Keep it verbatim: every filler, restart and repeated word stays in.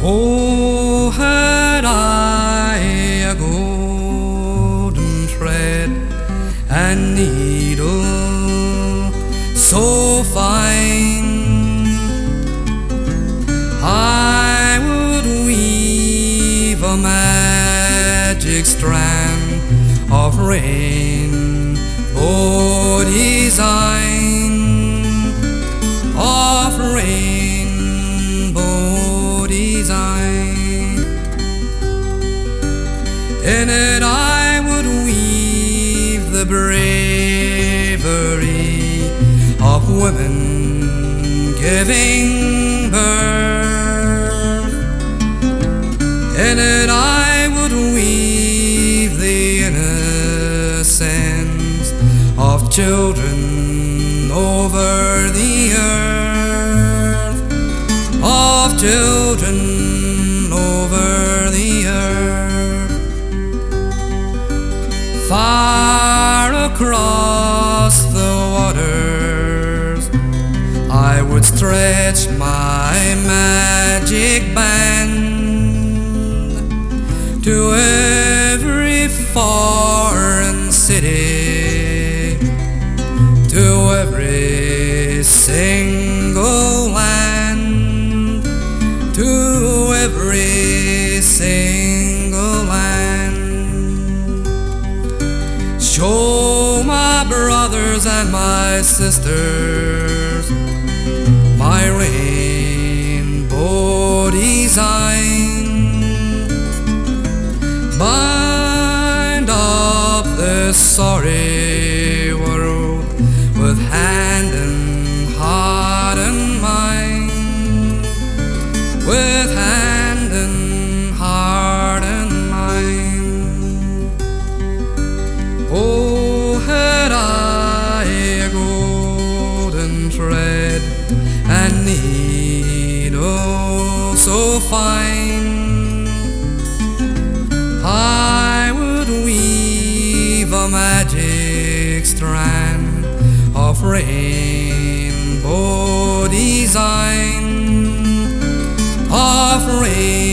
Oh, had I a golden thread and needle so fine, I would weave a magic strand of rainbow design, of rainbow design. In it I would weave the bravery of women giving birth. In it I would weave the innocence of children over the earth, of children over the earth. Far across the waters I would stretch my magic band to every foreign city, to every single land, to every single land. Show my brothers and my sisters my rainbow design. Bind up this sorry world with hand and heart and mind, with hand and heart and mind. Oh, had I a golden thread and needle so fine, I would weave a magic strand of rainbow design, of rainbow